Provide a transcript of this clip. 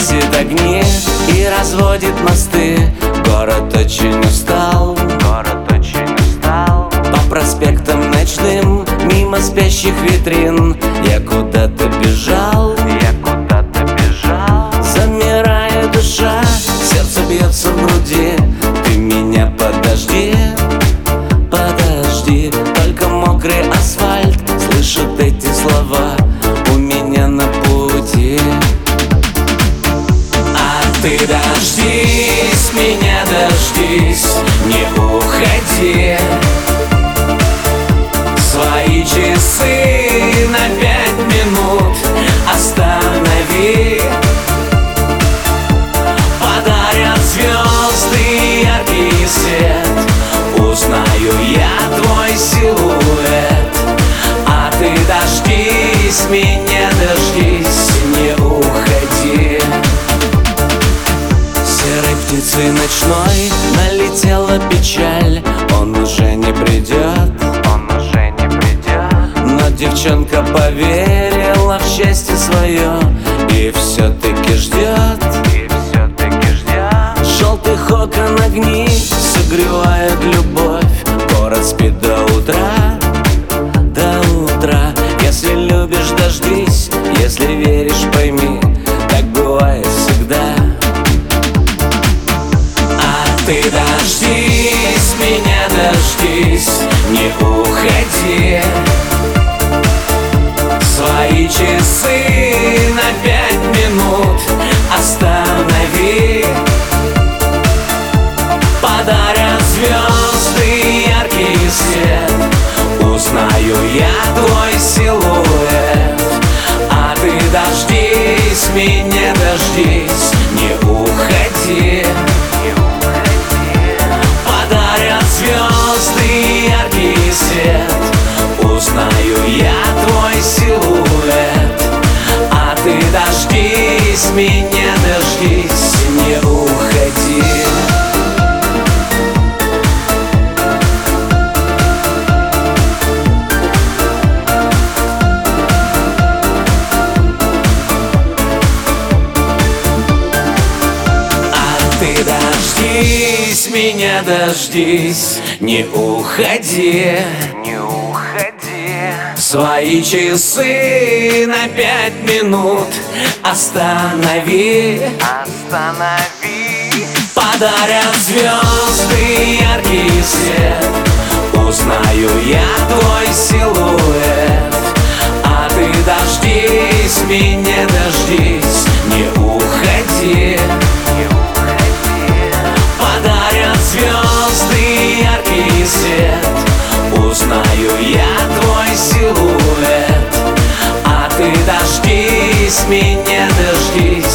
гасит огни и разводит мосты. Город очень устал, по проспектам ночным, мимо спящих витрин. Я куда-то бежал, замирая душа, сердце бьется в груди. Ты меня подожди, подожди. Только мокрый асфальт слышит эти слова у меня на пути. А ты дождись, меня дождись, не уходи. Свои часы на 5 минут останови. Подарят звезды яркий свет, узнаю я твой силуэт. А ты дождись, меня дождись, не уходи. Серой птицей ночной налетела печаль. Он уже не придет, но девчонка поверила в счастье свое и все-таки ждет. Желтых окон огни согревает любовь. Город спит до утра, до утра. Если любишь, дождись, если веришь, пойми, так бывает всегда. А ты дождись, меня дождись, не уходи. Свои часы на 5 минут останови. Подарят звезды яркий свет, узнаю я твой силуэт. А ты дождись, меня дождись, не уходи. Подарят звезды яркий свет, узнаю я твой силуэт. А ты дождись, меня дождись, не уходи. Ты дождись, меня дождись, не уходи. Свои часы на 5 минут останови. Подарят звезды яркий свет, узнаю я твой силуэт. А ты дождись, меня дождись, не уходи. Подарят звезды яркий свет, узнаю я твой силуэт. А ты дождись, меня дождись,